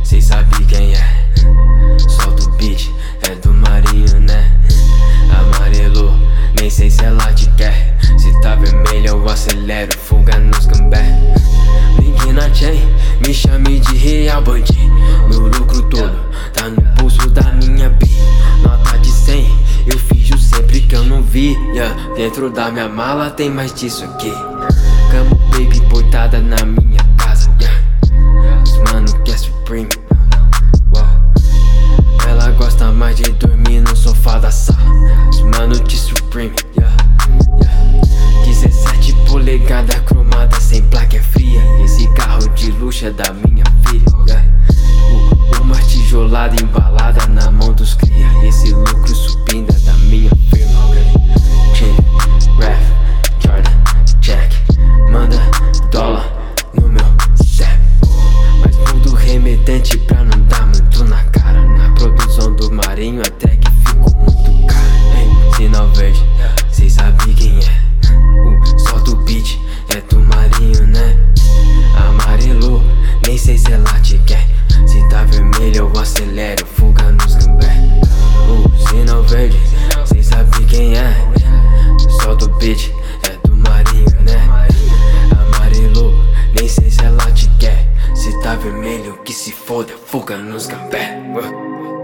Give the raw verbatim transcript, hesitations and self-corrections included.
cês sabe quem é. Solta o beat, é do Marinho, né? Amarelo, nem sei se ela te quer. Se tá vermelho eu acelero, fuga nos gambé. Link na chain, me chame de real bandido. Meu lucro todo tá no pulso da minha bi. Nota de cem, eu finjo sempre que eu não vi, yeah. Dentro da minha mala tem mais disso aqui. Camo baby boitada na minha casa, yeah. Os mano que é Supreme, wow. Ela gosta mais de dormir no sofá da sala. Os mano de Supreme, yeah, yeah. dezessete polegadas cromada sem placa é fria. Esse carro de luxo é da minha filha, yeah. Uma tijolada embalada na mão dos cria. Esse lucro subindo é da minha firma, okay? Chain, Raf, Jordan, Jack. Manda dólar no meu zap. Mas tudo remetente pra não dar muito na cara. Na produção do Marinho até que ficou muito caro, hein? Sinal verde, cês sabem quem é. uh, Solta o beat, é do Marinho, né? Amarelo, nem sei se ela te quer. Se tá vermelho eu acelero, fuga nos gambé. uh, Sinal verde, cês sabem quem é. Solta o beat, é do Marinho, né? Amarelo, nem sei se ela te quer. Se tá vermelho que se foda, fuga nos gambé. uh.